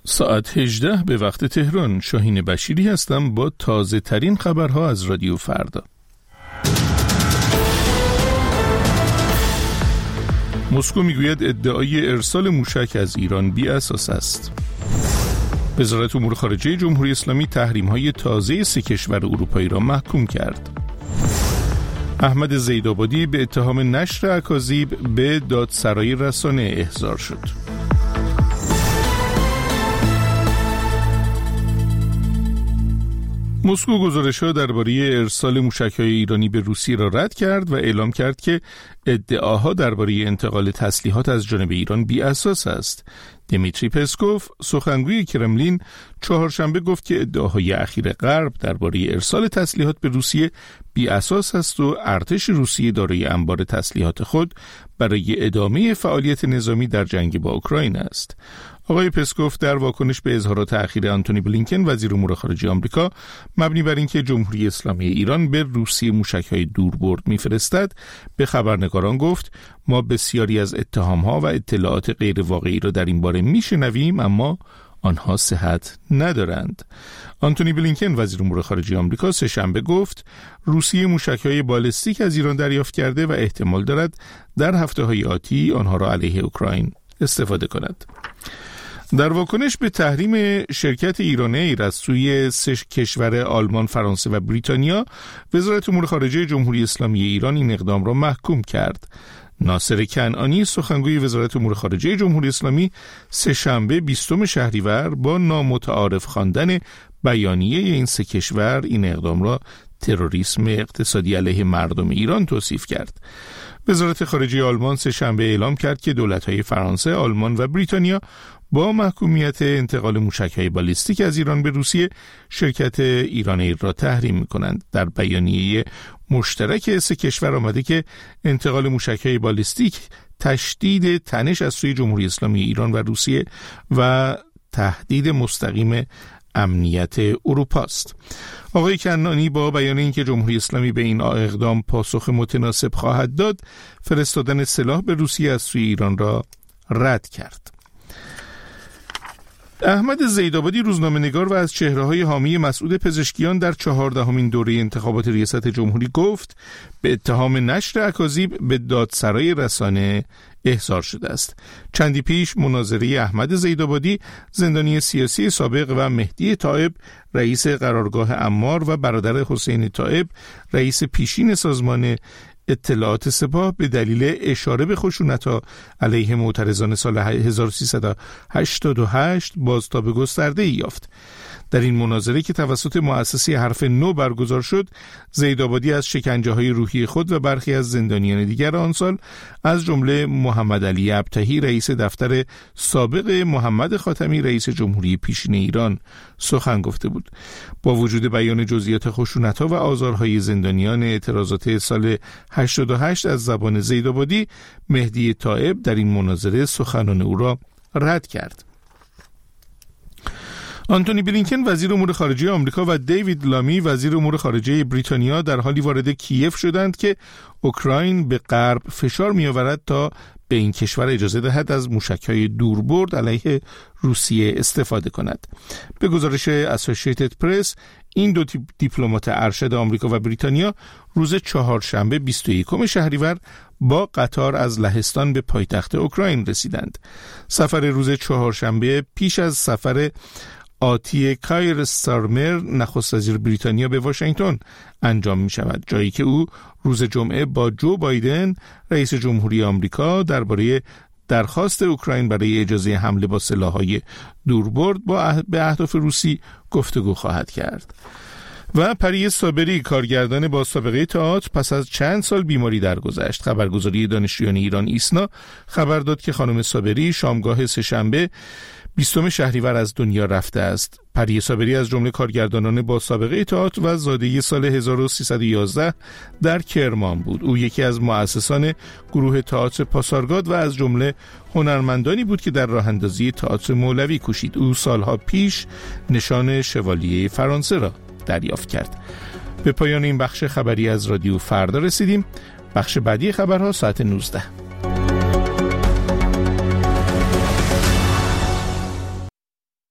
ساعت 18 به وقت تهران. شاهین بشیری هستم با تازه ترین خبرها از رادیو فردا. مسکو میگوید ادعای ارسال موشک از ایران بی اساس است. وزارت امور خارجه جمهوری اسلامی تحریم‌های تازه 3 کشور اروپایی را محکوم کرد. احمد زیدآبادی به اتهام نشر اکاذیب به دادسرای رسانه احضار شد. مسکو گزارش‌ها درباره ارسال موشک‌های ایرانی به روسیه را رد کرد و اعلام کرد که ادعاها درباره انتقال تسلیحات از جانب ایران بی اساس است. دیمیتری پسکوف، سخنگوی کرملین، چهارشنبه گفت که ادعاهای اخیر غرب درباره ارسال تسلیحات به روسیه بی اساس است و ارتش روسیه دارای انبار تسلیحات خود برای ادامه فعالیت نظامی در جنگ با اوکراین است. آقای پسکوف در واکنش به اظهارات اخیر آنتونی بلینکن وزیر امور خارجه آمریکا مبنی بر اینکه جمهوری اسلامی ایران به روسیه موشک‌های دوربرد می‌فرستد به خبرنگاران گفت ما بسیاری از اتهام‌ها و اطلاعات غیر واقعی را در این باره می‌شنویم اما آنها صحت ندارند. آنتونی بلینکن وزیر امور خارجه آمریکا سه‌شنبه گفت روسیه موشک‌های بالستیک از ایران دریافت کرده و احتمال دارد در هفته‌های آتی آنها را علیه اوکراین استفاده کند. در واکنش به تحریم شرکت ایران‌ایر از سوی 3 کشور آلمان، فرانسه و بریتانیا، وزارت امور خارجه جمهوری اسلامی ایران این اقدام را محکوم کرد. ناصر کنعانی، سخنگوی وزارت امور خارجه جمهوری اسلامی، سه‌شنبه 20 شهریور با نامتعارف خواندن بیانیه این 3 کشور این اقدام را تروریسم اقتصادی علیه مردم ایران توصیف کرد. وزارت خارجه آلمان سه‌شنبه اعلام کرد که دولت‌های فرانسه، آلمان و بریتانیا با محکومیت انتقال موشک‌های بالستیک از ایران به روسیه شرکت ایران‌ایر را تحریم می‌کنند. در بیانیه مشترک 3 کشور آمده که انتقال موشک‌های بالستیک تشدید تنش از سوی جمهوری اسلامی ایران و روسیه و تهدید مستقیم امنیت اروپا است. آقای کنعانی با بیان اینکه جمهوری اسلامی به این اقدام پاسخ متناسب خواهد داد، فرستادن سلاح به روسیه از سوی ایران را رد کرد. احمد زیدآبادی، روزنامه‌نگار و از چهره‌های حامی مسعود پزشکیان در 14مین دوره انتخابات ریاست جمهوری گفت به اتهام نشر اکاذیب به دادسرای رسانه احضار شده است. چندی پیش مناظره احمد زیدآبادی، زندانی سیاسی سابق، و مهدی طائب، رئیس قرارگاه عمار، و برادر حسین طائب، رئیس پیشین سازمان اطلاعات سپاه، به دلیل اشاره به خشونت‌ها علیه معترضان سال 1388 بازتاب گسترده‌ای یافت. در این مناظره که توسط مؤسسه حرف نو برگزار شد، زیدآبادی از شکنجه‌های روحی خود و برخی از زندانیان دیگر آن سال از جمله محمد علی ابطحی، رئیس دفتر سابق محمد خاتمی، رئیس جمهوری پیشین ایران، سخن گفته بود. با وجود بیان جزئیات خشونت‌ها و آزارهای زندانیان، اعتراضات سال 88 از زبان زیدآبادی، مهدی طائب در این مناظره سخنان او را رد کرد. آنتونی بلینکن وزیر امور خارجه آمریکا و دیوید لامی وزیر امور خارجه بریتانیا در حالی وارد کیف شدند که اوکراین به غرب فشار می‌آورد تا به این کشور اجازه دهد از موشک‌های دوربرد علیه روسیه استفاده کند. به گزارش اسوسییتد پرس، این دو دیپلمات ارشد آمریکا و بریتانیا روز چهارشنبه 21 شهریور با قطار از لهستان به پایتخت اوکراین رسیدند. سفر روز چهارشنبه پیش از سفر آتی کایر ستارمر، نخست وزیر بریتانیا، به واشنگتن انجام می شود، جایی که او روز جمعه با جو بایدن، رئیس جمهوری آمریکا، درباره درخواست اوکراین برای اجازه حمله با سلاح‌های دوربرد به اهداف روسی گفتگو خواهد کرد. و پری صابری، کارگردان با سابقه تئاتر، پس از چند سال بیماری درگذشت. خبرگزاری دانشجویان ایران ایسنا خبر داد که خانم صابری شامگاه سه‌شنبه 20 شهریور از دنیا رفته است. پری صابری از جمله کارگردانان با سابقه تئاتر و زاده سال 1311 در کرمان بود. او یکی از مؤسسان گروه تئاتر پاسارگاد و از جمله هنرمندانی بود که در راه اندازی تئاتر مولوی کوشید. او سالها پیش نشان شوالیه فرانسه را دریافت کرد. به پایان این بخش خبری از رادیو فردا رسیدیم. بخش بعدی خبرها ساعت 19.